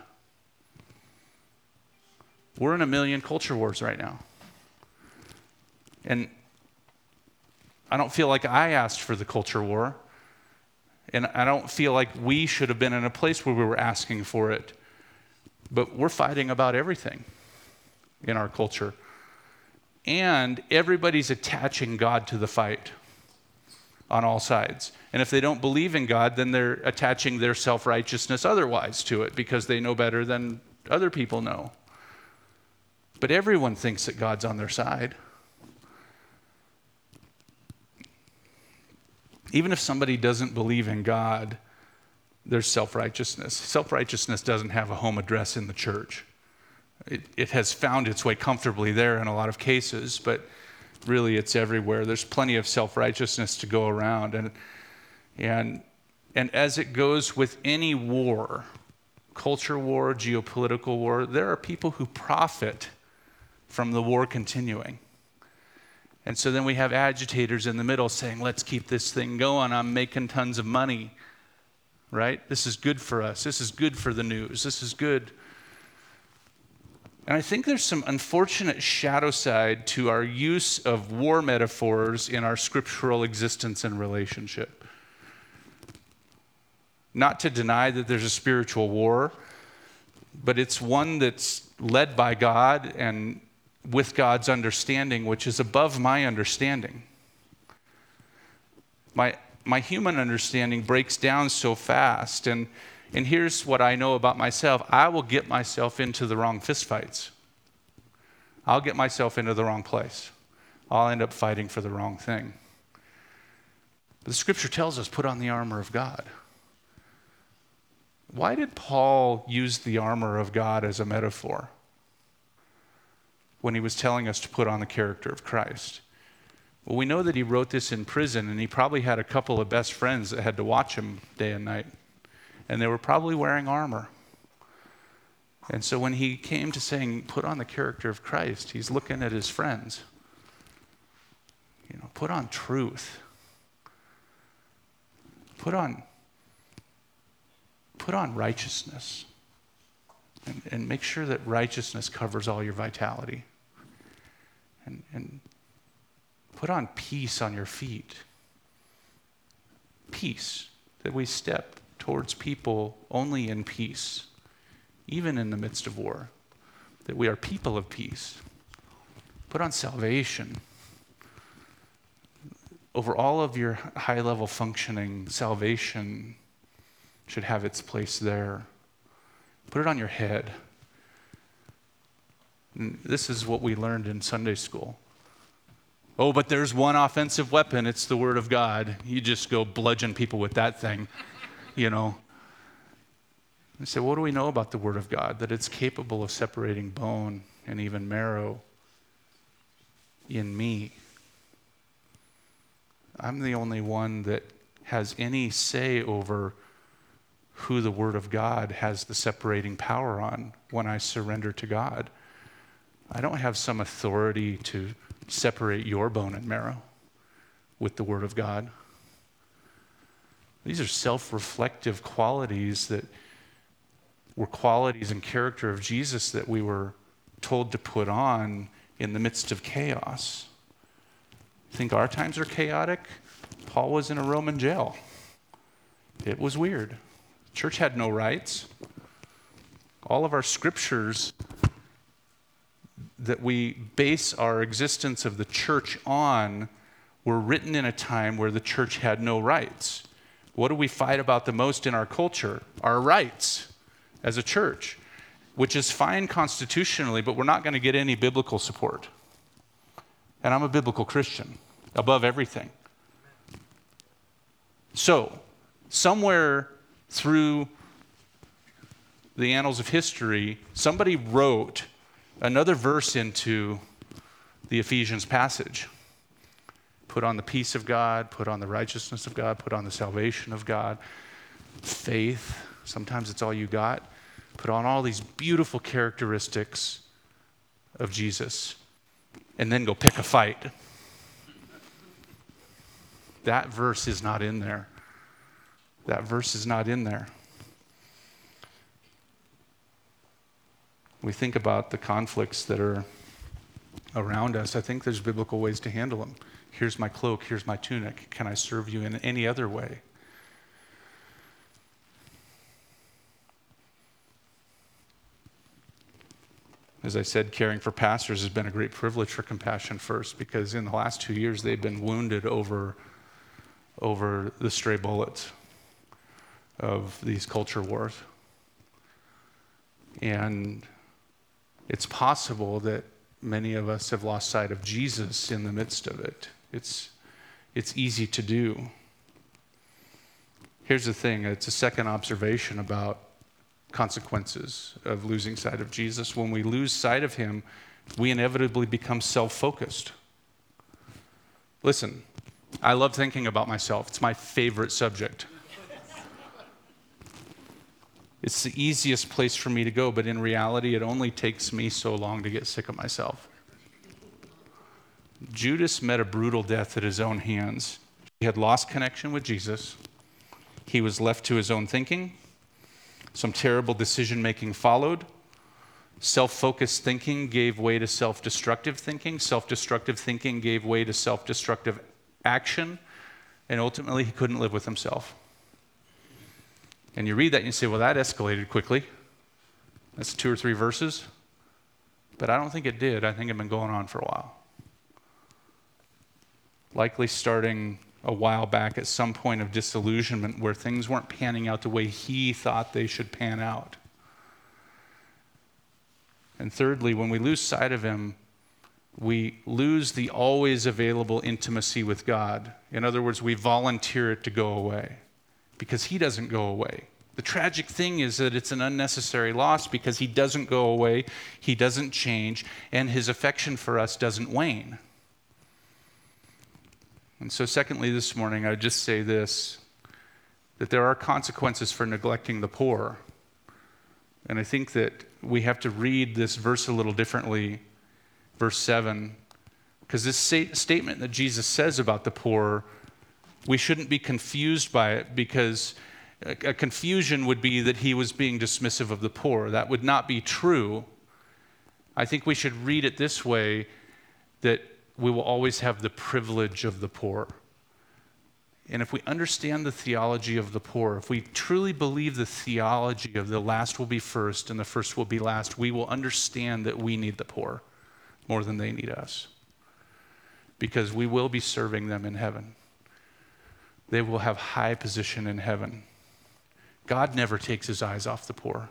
Speaker 2: We're in a million culture wars right now. And I don't feel like I asked for the culture war. And I don't feel like we should have been in a place where we were asking for it. But we're fighting about everything in our culture. And everybody's attaching God to the fight on all sides. And if they don't believe in God, then they're attaching their self-righteousness otherwise to it because they know better than other people know. But everyone thinks that God's on their side. Even if somebody doesn't believe in God, there's self-righteousness. Self-righteousness doesn't have a home address in the church. It, it has found its way comfortably there in a lot of cases, but really it's everywhere. There's plenty of self-righteousness to go around. And, and, and as it goes with any war, culture war, geopolitical war, there are people who profit from the war continuing. And so then we have agitators in the middle saying, let's keep this thing going. I'm making tons of money, right? This is good for us. This is good for the news. This is good. And I think there's some unfortunate shadow side to our use of war metaphors in our scriptural existence and relationship. Not to deny that there's a spiritual war, but it's one that's led by God and with God's understanding, which is above my understanding. My my human understanding breaks down so fast, and and here's what I know about myself. I will get myself into the wrong fistfights. I'll get myself into the wrong place. I'll end up fighting for the wrong thing. But the scripture tells us, put on the armor of God. Why did Paul use the armor of God as a metaphor when he was telling us to put on the character of Christ? Well, we know that he wrote this in prison, and he probably had a couple of best friends that had to watch him day and night, and they were probably wearing armor. And so when he came to saying, put on the character of Christ, he's looking at his friends. You know, put on truth. Put on, put on righteousness. And, and make sure that righteousness covers all your vitality. And, and put on peace on your feet. Peace, that we step towards people only in peace, even in the midst of war, that we are people of peace. Put on salvation. Over all of your high-level functioning, salvation should have its place there. Put it on your head. And this is what we learned in Sunday school. Oh, but there's one offensive weapon. It's the Word of God. You just go bludgeon people with that thing, you know. I said, what do we know about the Word of God? That it's capable of separating bone and even marrow in me. I'm the only one that has any say over who the Word of God has the separating power on when I surrender to God. I don't have some authority to separate your bone and marrow with the Word of God. These are self-reflective qualities that were qualities and character of Jesus that we were told to put on in the midst of chaos. Think our times are chaotic? Paul was in a Roman jail. It was weird. Church had no rights. All of our scriptures that we base our existence of the church on were written in a time where the church had no rights. What do we fight about the most in our culture? Our rights as a church, which is fine constitutionally, but we're not going to get any biblical support. And I'm a biblical Christian, above everything. So, somewhere through the annals of history, somebody wrote another verse into the Ephesians passage. Put on the peace of God, put on the righteousness of God, put on the salvation of God, faith. Sometimes it's all you got. Put on all these beautiful characteristics of Jesus. And then go pick a fight. That verse is not in there. That verse is not in there. We think about the conflicts that are around us. I think there's biblical ways to handle them. Here's my cloak, here's my tunic. Can I serve you in any other way? As I said, caring for pastors has been a great privilege for Compassion First, because in the last two years they've been wounded over, over the stray bullets of these culture wars. And it's possible that many of us have lost sight of Jesus in the midst of it. It's, it's easy to do. Here's the thing, it's a second observation about consequences of losing sight of Jesus. When we lose sight of him, we inevitably become self-focused. Listen, I love thinking about myself. It's my favorite subject. It's the easiest place for me to go, but in reality, it only takes me so long to get sick of myself. Judas met a brutal death at his own hands. He had lost connection with Jesus. He was left to his own thinking. Some terrible decision-making followed. Self-focused thinking gave way to self-destructive thinking. Self-destructive thinking gave way to self-destructive action. And ultimately, he couldn't live with himself. And you read that and you say, well, that escalated quickly. That's two or three verses. But I don't think it did. I think it had been going on for a while. Likely starting a while back at some point of disillusionment where things weren't panning out the way he thought they should pan out. And thirdly, when we lose sight of him, we lose the always available intimacy with God. In other words, we volunteer it to go away because he doesn't go away. The tragic thing is that it's an unnecessary loss because he doesn't go away, he doesn't change, and his affection for us doesn't wane. And so secondly, this morning, I would just say this, that there are consequences for neglecting the poor. And I think that we have to read this verse a little differently, verse seven, because this sta- statement that Jesus says about the poor, we shouldn't be confused by it, because a, a confusion would be that he was being dismissive of the poor. That would not be true. I think we should read it this way, that we will always have the privilege of the poor. And if we understand the theology of the poor, if we truly believe the theology of the last will be first and the first will be last, we will understand that we need the poor more than they need us. Because we will be serving them in heaven. They will have high position in heaven. God never takes his eyes off the poor.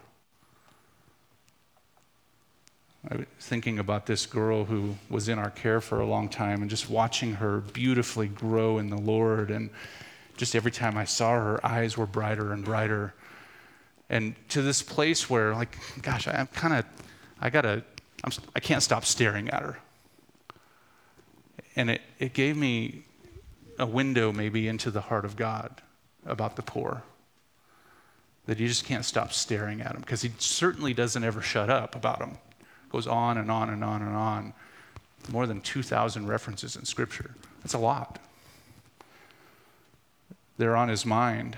Speaker 2: I was thinking about this girl who was in our care for a long time and just watching her beautifully grow in the Lord. And just every time I saw her, her eyes were brighter and brighter. And to this place where, like, gosh, I'm kind of, I gotta, I'm, I can't stop staring at her. And it, it gave me a window maybe into the heart of God about the poor. That you just can't stop staring at him, because he certainly doesn't ever shut up about them. Goes on and on and on and on. More than two thousand references in Scripture. That's a lot. They're on his mind.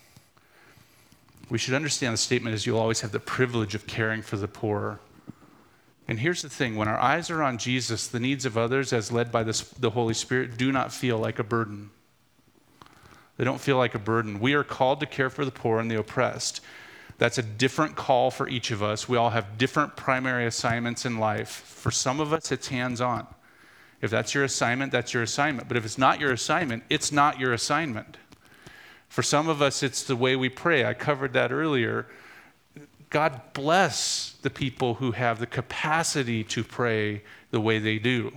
Speaker 2: We should understand the statement is you'll always have the privilege of caring for the poor. And here's the thing. When our eyes are on Jesus, the needs of others, as led by the, the Holy Spirit, do not feel like a burden. They don't feel like a burden. We are called to care for the poor and the oppressed. That's a different call for each of us. We all have different primary assignments in life. For some of us, it's hands-on. If that's your assignment, that's your assignment. But if it's not your assignment, it's not your assignment. For some of us, it's the way we pray. I covered that earlier. God bless the people who have the capacity to pray the way they do.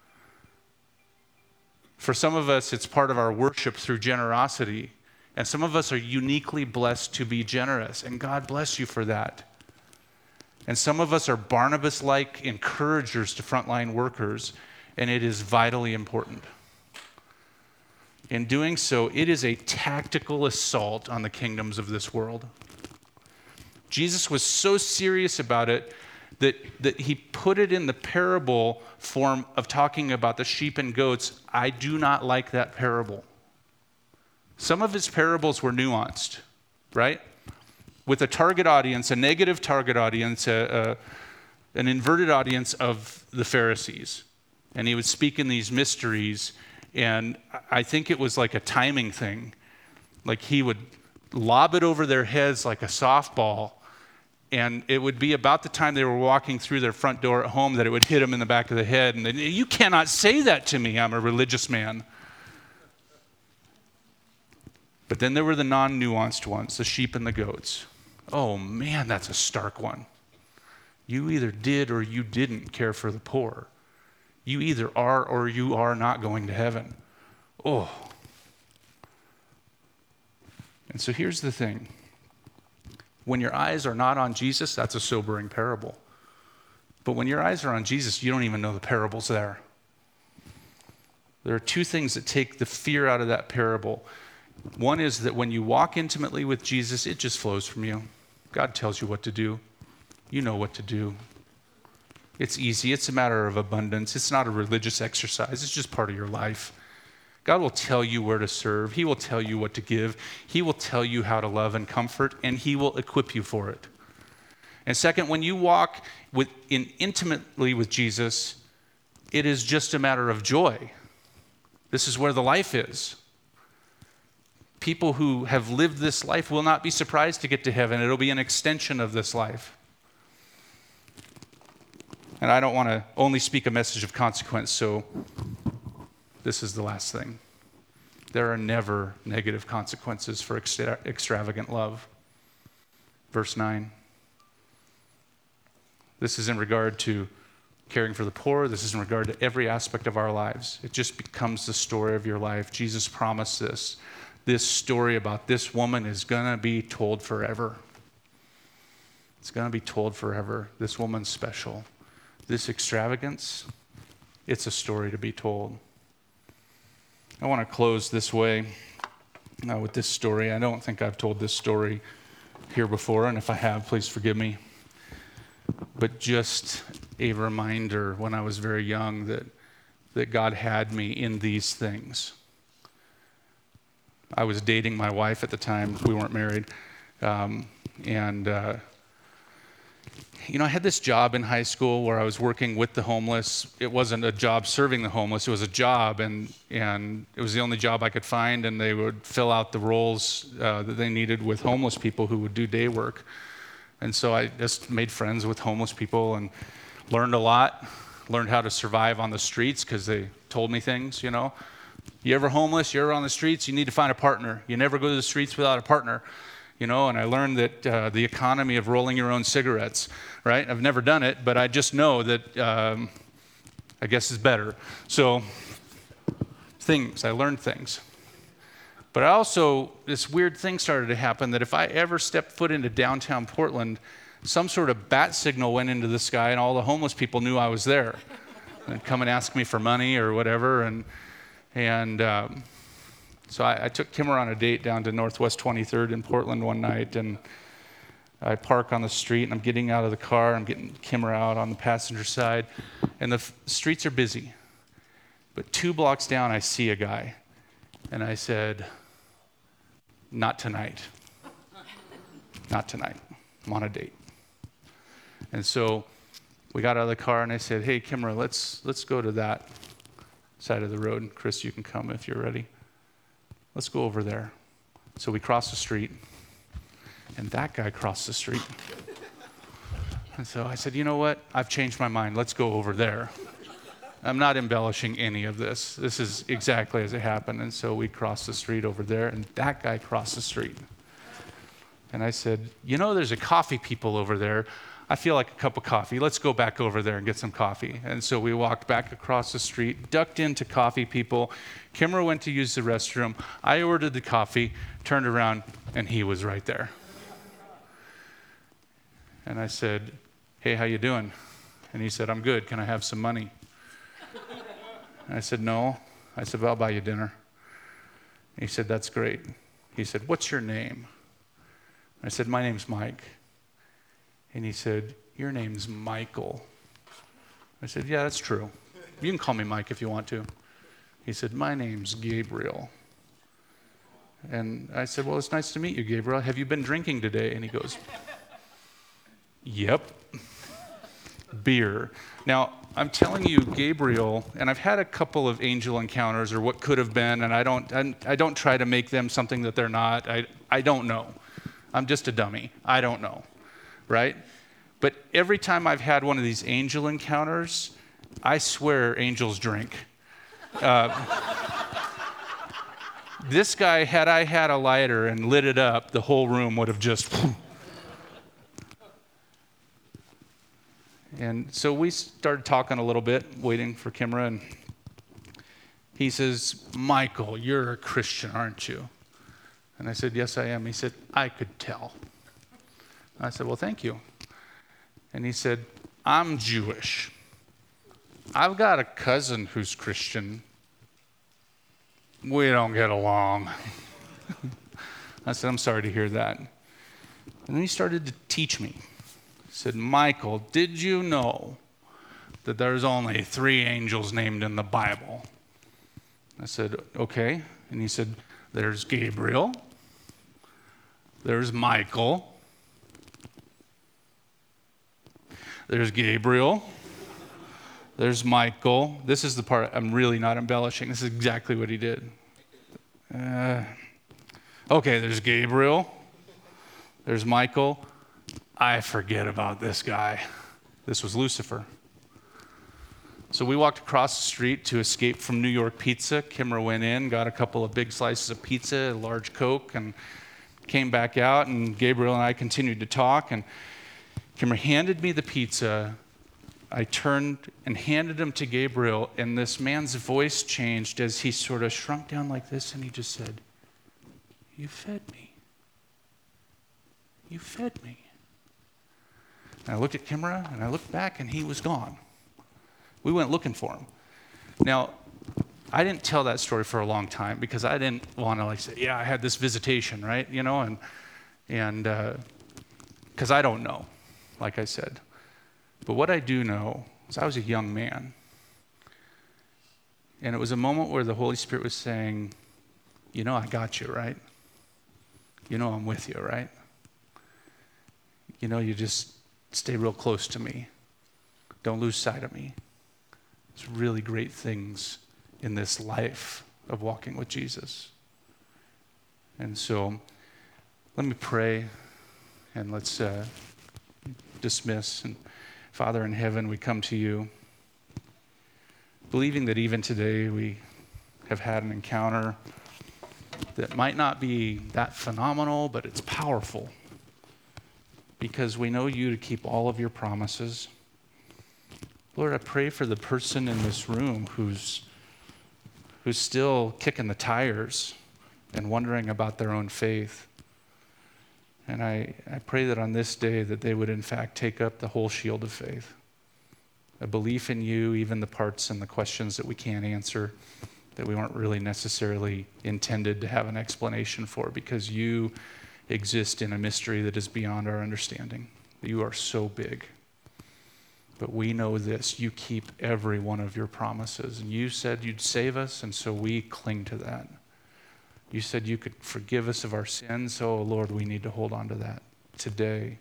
Speaker 2: For some of us, it's part of our worship through generosity. And some of us are uniquely blessed to be generous, and God bless you for that. And some of us are Barnabas-like encouragers to frontline workers, and it is vitally important. In doing so, it is a tactical assault on the kingdoms of this world. Jesus was so serious about it that, that he put it in the parable form of talking about the sheep and goats. I do not like that parable. Some of his parables were nuanced, right? With a target audience, a negative target audience, a, a, an inverted audience of the Pharisees. And he would speak in these mysteries, and I think it was like a timing thing. Like he would lob it over their heads like a softball, and it would be about the time they were walking through their front door at home that it would hit them in the back of the head. And they, you cannot say that to me, I'm a religious man. But then there were the non-nuanced ones, the sheep and the goats. Oh man, that's a stark one. You either did or you didn't care for the poor. You either are or you are not going to heaven. Oh. And so here's the thing. When your eyes are not on Jesus, that's a sobering parable. But when your eyes are on Jesus, you don't even know the parable's there. There are two things that take the fear out of that parable. One is that when you walk intimately with Jesus, it just flows from you. God tells you what to do. You know what to do. It's easy. It's a matter of abundance. It's not a religious exercise. It's just part of your life. God will tell you where to serve. He will tell you what to give. He will tell you how to love and comfort, and he will equip you for it. And second, when you walk with, in intimately with Jesus, it is just a matter of joy. This is where the life is. People who have lived this life will not be surprised to get to heaven. It'll be an extension of this life. And I don't want to only speak a message of consequence, so this is the last thing. There are never negative consequences for extra- extravagant love. Verse nine. This is in regard to caring for the poor. This is in regard to every aspect of our lives. It just becomes the story of your life. Jesus promised this. This story about this woman is going to be told forever. It's going to be told forever. This woman's special. This extravagance, it's a story to be told. I want to close this way uh, with this story. I don't think I've told this story here before, and if I have, please forgive me. But just a reminder when I was very young that, that God had me in these things. I was dating my wife at the time. We weren't married. Um, and... Uh, You know, I had this job in high school where I was working with the homeless. It wasn't a job serving the homeless. It was a job, and and it was the only job I could find, and they would fill out the roles uh, that they needed with homeless people who would do day work. And so I just made friends with homeless people and learned a lot, learned how to survive on the streets because they told me things, you know. You ever homeless, you're on the streets, you need to find a partner. You never go to the streets without a partner. You know, and I learned that uh, the economy of rolling your own cigarettes, right? I've never done it, but I just know that um, I guess is better. So things, I learned things. But I also, this weird thing started to happen that if I ever stepped foot into downtown Portland, some sort of bat signal went into the sky and all the homeless people knew I was there. And come and ask me for money or whatever. And, and um, so I, I took Kimmer on a date down to Northwest twenty-third in Portland one night, and I park on the street, and I'm getting out of the car. I'm getting Kimmer out on the passenger side, and the f- streets are busy. But two blocks down, I see a guy, and I said, not tonight. Not tonight. I'm on a date. And so we got out of the car, and I said, hey, Kimmer, let's let's go to that side of the road. And Chris, you can come if you're ready. Let's go over there. So we crossed the street, and that guy crossed the street. And so I said, you know what? I've changed my mind. Let's go over there. I'm not embellishing any of this. This is exactly as it happened. And so we crossed the street over there, and that guy crossed the street. And I said, you know, there's a coffee people over there. I feel like a cup of coffee. Let's go back over there and get some coffee. And so we walked back across the street, ducked into Coffee People. Kimmer went to use the restroom. I ordered the coffee, turned around, and he was right there. And I said, hey, how you doing? And he said, I'm good. Can I have some money? And I said, no. I said, well, I'll buy you dinner. And he said, that's great. He said, what's your name? I said, my name's Mike. And he said, your name's Michael. I said, yeah, that's true. You can call me Mike if you want to. He said, my name's Gabriel. And I said, well, it's nice to meet you, Gabriel. Have you been drinking today? And he goes, yep. Beer. Now, I'm telling you, Gabriel, and I've had a couple of angel encounters or what could have been, and I don't I, I don't try to make them something that they're not. I I don't know. I'm just a dummy. I don't know. Right? But every time I've had one of these angel encounters, I swear angels drink. Uh, this guy, had I had a lighter and lit it up, the whole room would have just... And so we started talking a little bit, waiting for Kimmer, and he says, Michael, you're a Christian, aren't you? And I said, yes, I am. He said, I could tell. I said, well, thank you. And he said, I'm Jewish. I've got a cousin who's Christian. We don't get along. I said, I'm sorry to hear that. And then he started to teach me. He said, Michael, did you know that there's only three angels named in the Bible? I said, okay. And he said, there's Gabriel, there's Michael, there's Gabriel, there's Michael. This is the part I'm really not embellishing. This is exactly what he did. Uh, okay, there's Gabriel, there's Michael. I forget about this guy. This was Lucifer. So we walked across the street to escape from New York Pizza. Kimra went in, got a couple of big slices of pizza, a large Coke, and came back out, and Gabriel and I continued to talk, and Kimra handed me the pizza. I turned and handed him to Gabriel, and this man's voice changed as he sort of shrunk down like this, and he just said, "You fed me. You fed me." And I looked at Kimra, and I looked back, and he was gone. We went looking for him. Now, I didn't tell that story for a long time because I didn't want to like say, yeah, I had this visitation, right? You know, and and because uh, I don't know, like I said. But what I do know is I was a young man. And it was a moment where the Holy Spirit was saying, you know, I got you, right? You know I'm with you, right? You know, you just stay real close to me. Don't lose sight of me. There's really great things in this life of walking with Jesus. And so let me pray and let's uh, dismiss. And Father in heaven, we come to you believing that even today we have had an encounter that might not be that phenomenal, but it's powerful because we know you to keep all of your promises. Lord, I pray for the person in this room who's who's still kicking the tires and wondering about their own faith. And I, I pray that on this day that they would in fact take up the whole shield of faith. A belief in you, even the parts and the questions that we can't answer, that we weren't really necessarily intended to have an explanation for, because you exist in a mystery that is beyond our understanding. You are so big. But we know this, you keep every one of your promises. And you said you'd save us, and so we cling to that. You said you could forgive us of our sins, so Lord, we need to hold on to that today.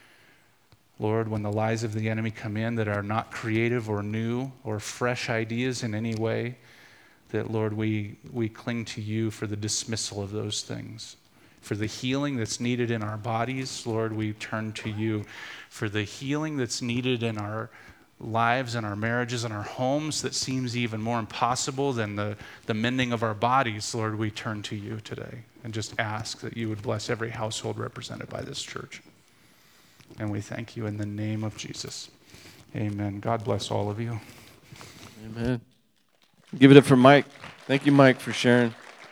Speaker 2: Lord, when the lies of the enemy come in that are not creative or new or fresh ideas in any way, that Lord, we, we cling to you for the dismissal of those things. For the healing that's needed in our bodies, Lord, we turn to you. For the healing that's needed in our lives and our marriages and our homes that seems even more impossible than the, the mending of our bodies, Lord, we turn to you today and just ask that you would bless every household represented by this church. And we thank you in the name of Jesus. Amen. God bless all of you.
Speaker 3: Amen. Give it up for Mike. Thank you, Mike, for sharing.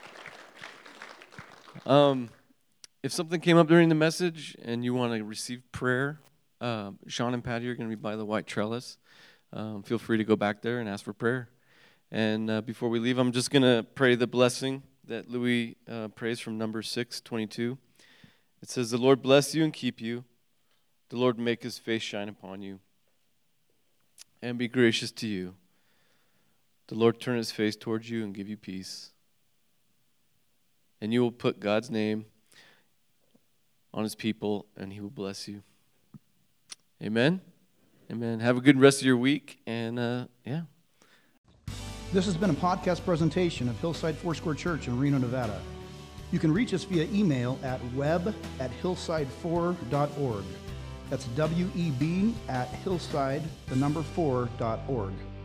Speaker 3: Um, if something came up during the message and you want to receive prayer, uh, Sean and Patty are going to be by the white trellis. Um, feel free to go back there and ask for prayer. And uh, before we leave, I'm just going to pray the blessing that Louis uh, prays from Numbers six twenty-two. It says, "The Lord bless you and keep you. The Lord make his face shine upon you and be gracious to you. The Lord turn his face towards you and give you peace. And you will put God's name on his people, and he will bless you." Amen. Amen. Have a good rest of your week, and uh, yeah.
Speaker 1: This has been a podcast presentation of Hillside Foursquare Church in Reno, Nevada. You can reach us via email at web at hillside four dot org. That's W E B at hillside, the number four, dot org.